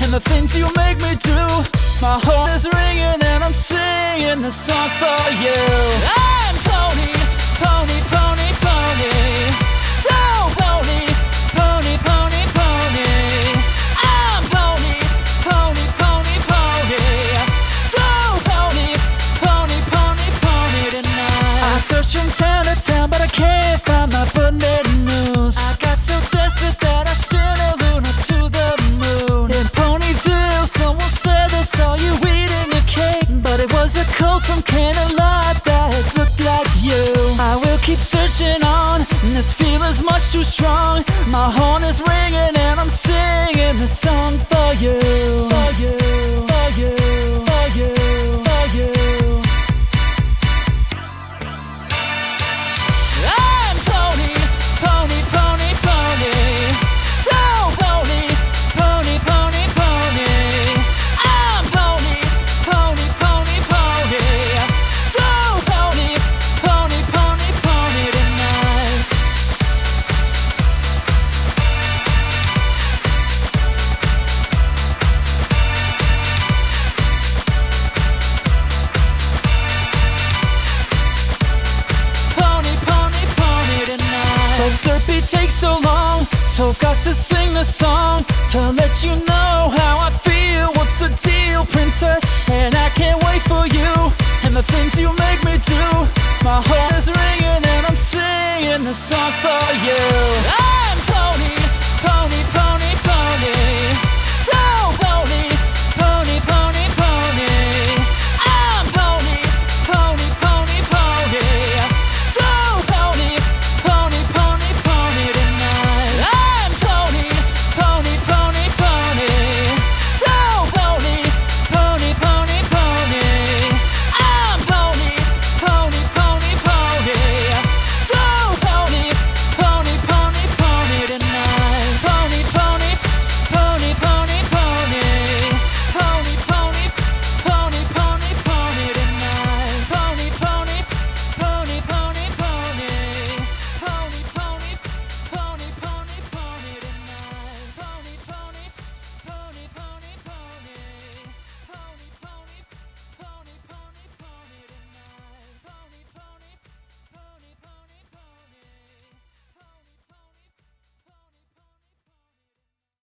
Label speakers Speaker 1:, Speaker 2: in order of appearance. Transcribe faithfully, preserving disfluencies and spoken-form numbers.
Speaker 1: and the things you make me do. My heart is ringing and I'm singing this song for you. I'm pony, pony, pony, pony. So pony, pony, pony, pony. I'm pony, pony, pony, pony. So pony, pony, pony, pony tonight. I searched from town to town, but I can't find my button news. I got so desperate that I sent a Luna to the moon. In Ponyville, someone said they saw you eating a cake, but it was a coat from Candlelight that looked like you. I will keep searching on, and this feeling's much too strong. My horn is ringing and I'm singing this song for you. For you, for you, for you, for you. I'm pony, pony, pony, pony. So pony, pony, pony, pony. I'm pony, pony, pony, pony. So pony, pony, pony, pony tonight. Pony, pony, pony tonight. But therapy takes so long, so I've got to sing this song to let you know how I feel. What's the deal, princess? And I can't wait for you and the things you make me do. My heart is ringing and I'm singing this song for you. I'm pony, pony, pony, pony.